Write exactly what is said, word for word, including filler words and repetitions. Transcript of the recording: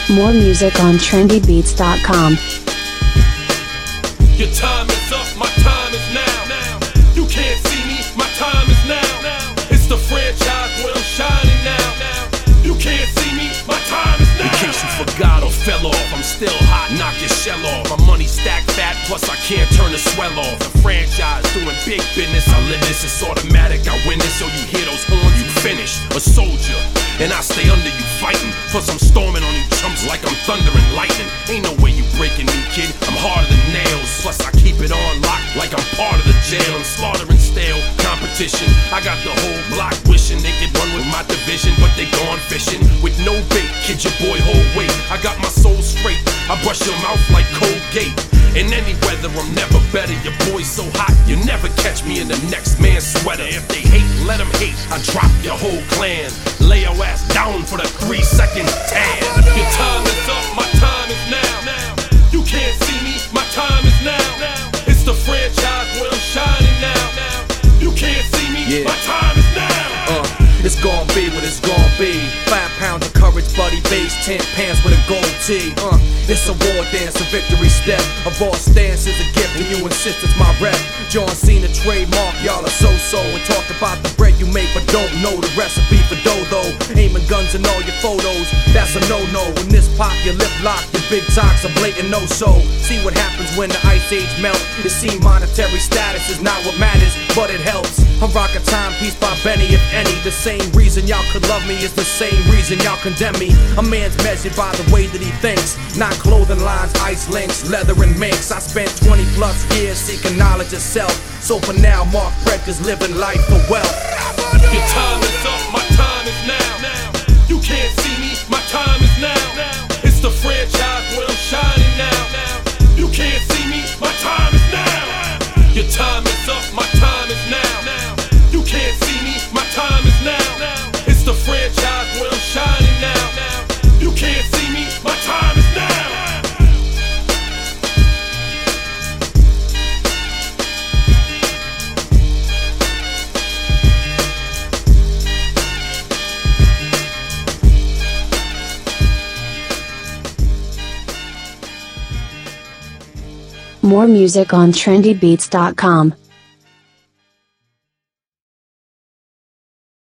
More music on trendy beats dot com. Your time is up, my time is now. You can't see me, my time is now. It's the franchise where I'm shining now. You can't see me, my time is now. In case you forgot or fell off, I'm still hot, knock your shell off. My money stacked fat, plus I can't turn the swell off. The franchise doing big business, I live this, it's automatic, I win this. So you hear those horns, you finish. A soldier, and I stay under you fighting. Plus I'm storming on you chumps like I'm thunder and lightning. Ain't no way you breaking me, kid, I'm harder than nails. Plus I keep it on lock like I'm part of the jail. I'm slaughtering stale competition. I got the whole block wishing they could run with my division, but they gone fishing with no bait. Kid, your boy hold weight. I got my soul straight, I brush your mouth like Colgate. In any weather, I'm never better. Your boy's so hot, you never catch me in the next man's sweater. If they hate, let them hate. I drop your whole clan. Lay your ass down for the three second tan. Your time is up, my time is now. You can't see me, my time is now. It's the franchise where I'm shining now. You can't see me, yeah. My time is now. Uh. It's gon' be what it's gon' be. Five pounds of courage, buddy base, ten pants with a gold tee. Uh, it's a war dance, a victory step. A raw stance is a gift, and you insist it's my rep. John Cena trademark, y'all are so-so. And talk about the bread you make, but don't know the recipe for dough, though. Aiming guns in all your photos, that's a no-no. When this pop, your lip lock, your big talks a blatant no-so. See what happens when the ice age melt. You see monetary status is not what matters, but it helps. I'm rocking timepiece by Benny, if any. The same reason y'all could love me is the same reason y'all condemn me. A man's measured by the way that he thinks, not clothing lines, ice links, leather and minks. I spent twenty plus years seeking knowledge of self. So for now, Mark Brecker's living life for wealth. Your time is up, my time is now. You can't see me, my time is now. It's the franchise where I'm shining now. You can't see me, my time is now. Your time is up, my time is now. You can't see me, my time is now. It's the franchise where I'm shining now. You can't see me, my time is now. More music on trendy beats dot com.